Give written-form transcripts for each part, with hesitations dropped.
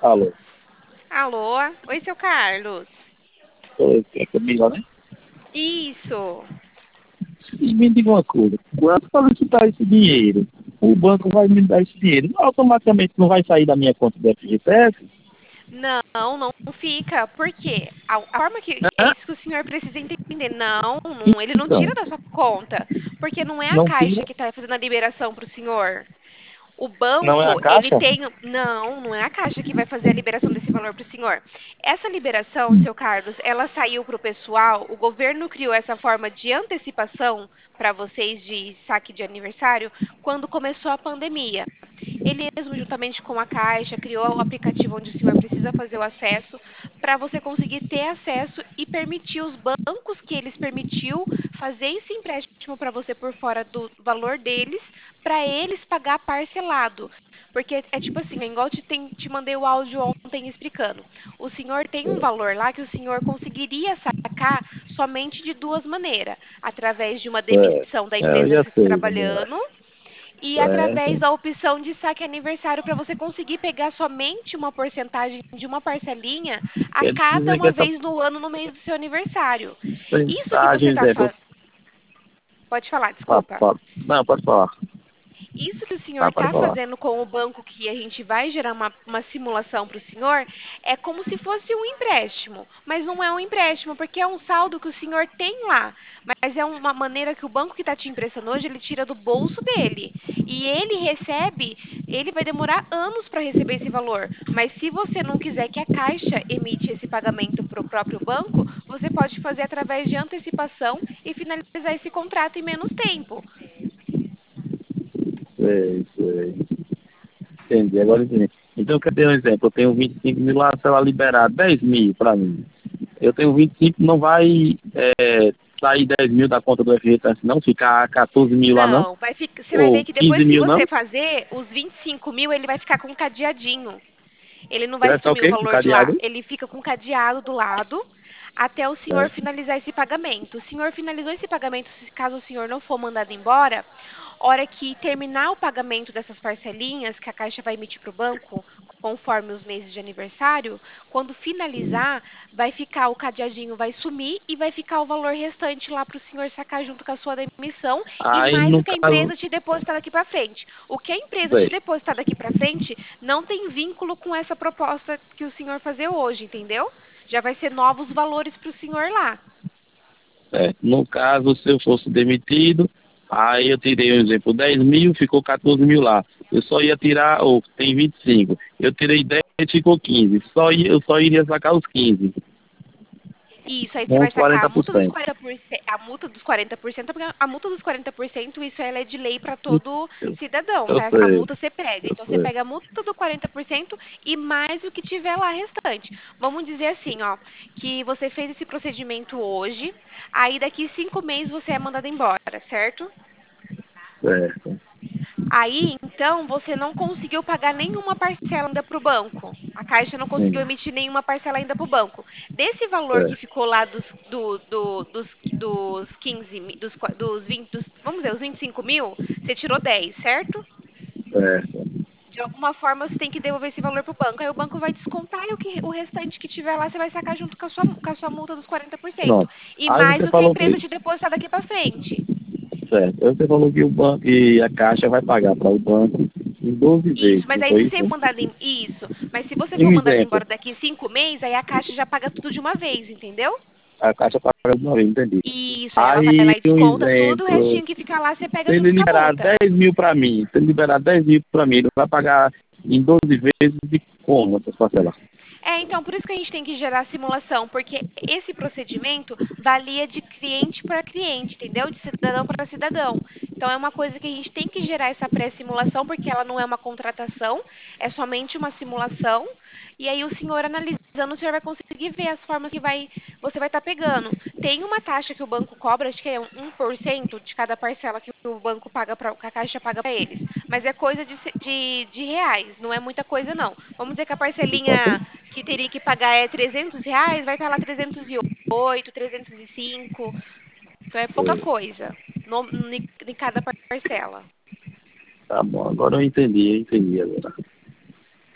Alô, Alô? Oi, seu Carlos. é comigo, né? Isso. E me diga uma coisa, quando solicitar esse dinheiro, o banco vai me dar esse dinheiro, automaticamente não vai sair da minha conta do FGTS? Não fica. Por quê? A forma que é Hã? isso que o senhor precisa entender. Não, ele não tira Então, da sua conta, porque não é a não Caixa tira, que está fazendo a liberação para o senhor. O não é a banco, ele caixa? tem. Não é a Caixa que vai fazer a liberação desse valor para o senhor. Essa liberação, seu Carlos, ela saiu para o pessoal. O governo criou essa forma de antecipação para vocês de saque de aniversário quando começou a pandemia. Ele mesmo, juntamente com a Caixa, criou o aplicativo onde o senhor precisa fazer o acesso para você conseguir ter acesso e permitir os bancos que eles permitiu fazer esse empréstimo para você por fora do valor deles, para eles pagar parcelado. Porque é tipo assim, é igual te mandei o áudio ontem explicando. O senhor tem um valor lá que o senhor conseguiria sacar somente de duas maneiras: através de uma demissão da Eu empresa já que você está sei como é. trabalhando e através Certo. da opção de saque aniversário para você conseguir pegar somente uma porcentagem de uma parcelinha a Quer cada dizer que uma essa vez no ano no mês do seu aniversário. Isso que você porcentagem, está exemplo, fazendo. Pode falar, ah, desculpa. não, pode falar. Isso que o senhor Ah, pode está falar. fazendo com o banco, que a gente vai gerar uma simulação para o senhor, é como se fosse um empréstimo. Mas não é um empréstimo, porque é um saldo que o senhor tem lá. Mas é uma maneira que o banco que está te emprestando hoje, ele tira do bolso dele. E ele recebe, ele vai demorar anos para receber esse valor. Mas se você não quiser que a Caixa emite esse pagamento para o próprio banco, você pode fazer através de antecipação e finalizar esse contrato em menos tempo. Sei. Entendi, agora entendi. Então, quer ter um exemplo? Eu tenho 25 mil lá, se ela liberar 10 mil para mim. Eu tenho 25, não vai sair 10 mil da conta do FGTS, não? Ficar 14 mil lá, não? Não, você vai ver Ou que 15 depois que mil, você não? fazer os 25.000, ele vai ficar com um cadeadinho. Ele não vai É só o sumir o quê? valor de lá. Cadeado? Ele fica com um cadeado do lado até o senhor Certo. finalizar esse pagamento. O senhor finalizou esse pagamento, caso o senhor não for mandado embora, hora que terminar o pagamento dessas parcelinhas que a Caixa vai emitir para o banco, conforme os meses de aniversário, quando finalizar, vai ficar o cadeadinho, vai sumir e vai ficar o valor restante lá para o senhor sacar junto com a sua demissão e Aí, mais no o que a caso, empresa te depositar daqui para frente. O que a empresa te sei. depositar daqui para frente não tem vínculo com essa proposta que o senhor fazer hoje, entendeu? Já vai ser novos valores para o senhor lá. No caso, se eu fosse demitido, aí eu tirei um exemplo, 10 mil, ficou 14 mil lá. Eu só ia tirar, ou tem 25. Eu tirei 10, ficou 15. Eu só iria sacar os 15, Isso, aí você com vai os sacar 40%. a multa dos 40%, porque a multa dos 40%, isso ela é de lei para todo Eu, cidadão, eu tá? A sei, multa você pega. eu Então você sei. pega a multa do 40% e mais o que tiver lá restante. Vamos dizer assim, ó, que você fez esse procedimento hoje, aí daqui 5 meses você é mandado embora, certo? Certo. Aí, então, você não conseguiu pagar nenhuma parcela ainda para o banco. A Caixa não conseguiu Sim, emitir nenhuma parcela ainda para o banco. Desse valor que certo, ficou lá dos 15, dos 20, vamos dizer, os 25.000, você tirou 10, certo? certo. De alguma forma você tem que devolver esse valor para o banco. Aí o banco vai descontar e o restante que tiver lá você vai sacar junto com a sua multa dos 40%. Pronto. E Aí mais você o que a falou empresa que, te depositar daqui para frente. certo. Aí você falou que o banco e a Caixa vai pagar para o banco em 12 Isso, vezes, mas não aí foi se você isso? mandar isso, mas se você E for um mandado exemplo, embora daqui 5 meses, aí a Caixa já paga tudo de uma vez, entendeu? a Caixa paga de uma vez, entendi. Isso, aí ela vai Aí, lá e um desconta tudo, o exemplo, restinho que fica lá você se pega ele junto com a liberar multa. 10 mil para mim, se ele liberar 10 mil para mim, ele vai pagar em 12 vezes de como essas parcelas? Então, por isso que a gente tem que gerar a simulação, porque esse procedimento valia de cliente para cliente, entendeu? De cidadão para cidadão. Então, é uma coisa que a gente tem que gerar essa pré-simulação, porque ela não é uma contratação, é somente uma simulação. E aí, o senhor analisando, o senhor vai conseguir ver as formas que você vai estar pegando. Tem uma taxa que o banco cobra, acho que é 1% de cada parcela que o banco paga que a Caixa paga para eles. Mas é coisa de reais, não é muita coisa, não. Vamos dizer que a De quanto? parcelinha que teria que pagar é R$ 300, vai estar lá 308, 305. Então é pouca É, coisa em cada parcela. tá bom, agora eu entendi agora.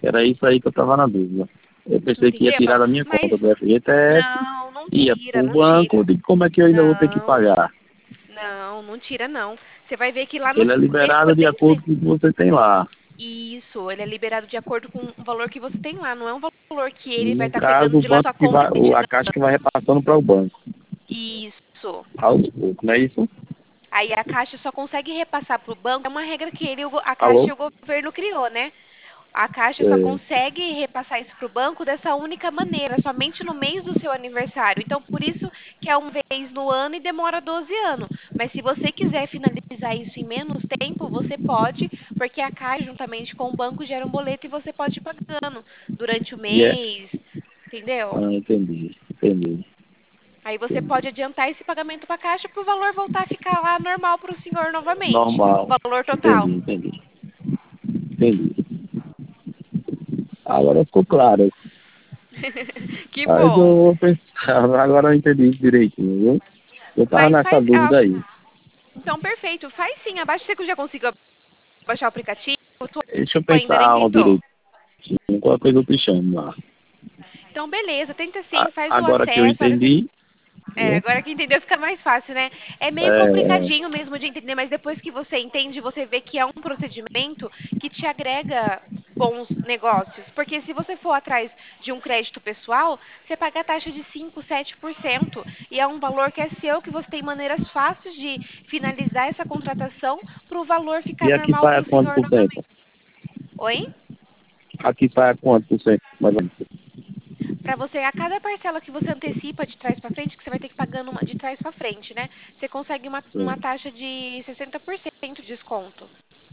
Era isso aí que eu estava na dúvida. Eu pensei que ia Entendeu? tirar da minha Mas conta do FGTS, não, não ia tira, para o não banco, tira. de como é que eu ainda vou ter que Não, pagar? não, não tira não. Você vai ver que lá no Ele é liberado depois de bem acordo com o que você tem lá. isso, ele é liberado de acordo com o valor que você tem lá, não é um valor que ele vai No estar caso, pegando o de lá banco sua que conta vai, e te a Caixa que vai repassando para o banco. isso. Aos poucos, não é isso? Aí a Caixa só consegue repassar para o banco, é uma regra que a Caixa Alô? e o governo criou, né? A Caixa só É, consegue repassar isso para o banco dessa única maneira, somente no mês do seu aniversário. Então, por isso que é uma vez no ano e demora 12 anos. Mas se você quiser finalizar isso em menos tempo, você pode, porque a Caixa, juntamente com o banco, gera um boleto e você pode ir pagando durante o e é. mês, entendeu? Ah, entendi, entendi, Aí você entendi. pode adiantar esse pagamento para a Caixa para o valor voltar a ficar lá normal para o senhor novamente, o Normal. valor total. Entendi, entendi, entendi. Agora ficou claro. Que Mas eu bom. vou pensar, agora eu entendi direitinho, viu? Eu tava Mas nessa faz. Ah, dúvida aí. então, perfeito. Faz sim. Abaixa, você que já conseguiu baixar o aplicativo, tu Deixa eu ainda pensar nem tentou. direitinho. Qualquer coisa eu te chamo lá. Então, beleza, tenta sim, faz o Agora que eu acesso. A hora entendi, viu? agora que entendeu fica mais fácil, né? É meio É, complicadinho mesmo de entender, mas depois que você entende, você vê que é um procedimento que te agrega bons negócios. Porque se você for atrás de um crédito pessoal, você paga a taxa de 5, 7%. E é um valor que é seu, que você tem maneiras fáceis de finalizar essa contratação para o valor ficar e aqui normal sai para a o quanto senhor por cento? novamente. Oi? Aqui sai a quanto por cento? Mais ou menos. Para você, a cada parcela que você antecipa de trás para frente, que você vai ter que pagando de trás para frente, né? Você consegue uma Sim, taxa de 60% de desconto,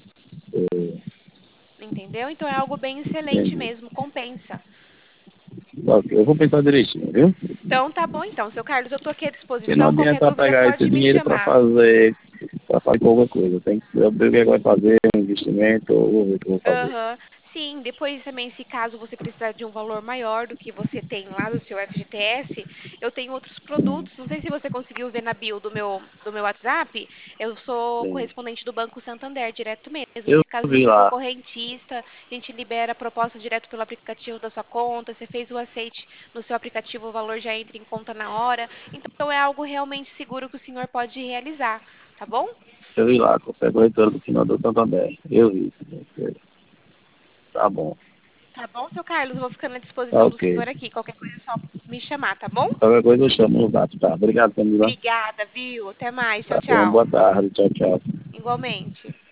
entendeu? Então é algo bem excelente entendi. mesmo, compensa. Ok, eu vou pensar direitinho, viu? Então tá bom então, seu Carlos, eu tô aqui à Porque não disposição, qualquer adianta dúvida pegar esse pode me dinheiro chamar. para fazer qualquer coisa. Tem que saber o que vai fazer, um investimento, ou vou ver o que eu vou fazer. Aham. Sim, depois também, se caso você precisar de um valor maior do que você tem lá do seu FGTS, eu tenho outros Hum, produtos. Não sei se você conseguiu ver na bio do meu WhatsApp. Eu sou sim. correspondente do Banco Santander, direto mesmo. Eu Se caso vi você for lá. correntista, a gente libera a proposta direto pelo aplicativo da sua conta. Você fez o aceite no seu aplicativo, o valor já entra em conta na hora. Então é algo realmente seguro que o senhor pode realizar, tá bom? Eu vi lá, com a corretora do final do Santander. Eu vi. Tá bom. Tá bom, seu Carlos? Eu vou ficando à Tá disposição do ok. senhor aqui. Qualquer coisa é só me chamar, tá bom? Qualquer coisa eu chamo no zap, tá? Obrigado, Camila. Obrigada, viu? Até mais. Tchau, Tá, tenha uma tchau. boa tarde. Tchau, tchau. Igualmente.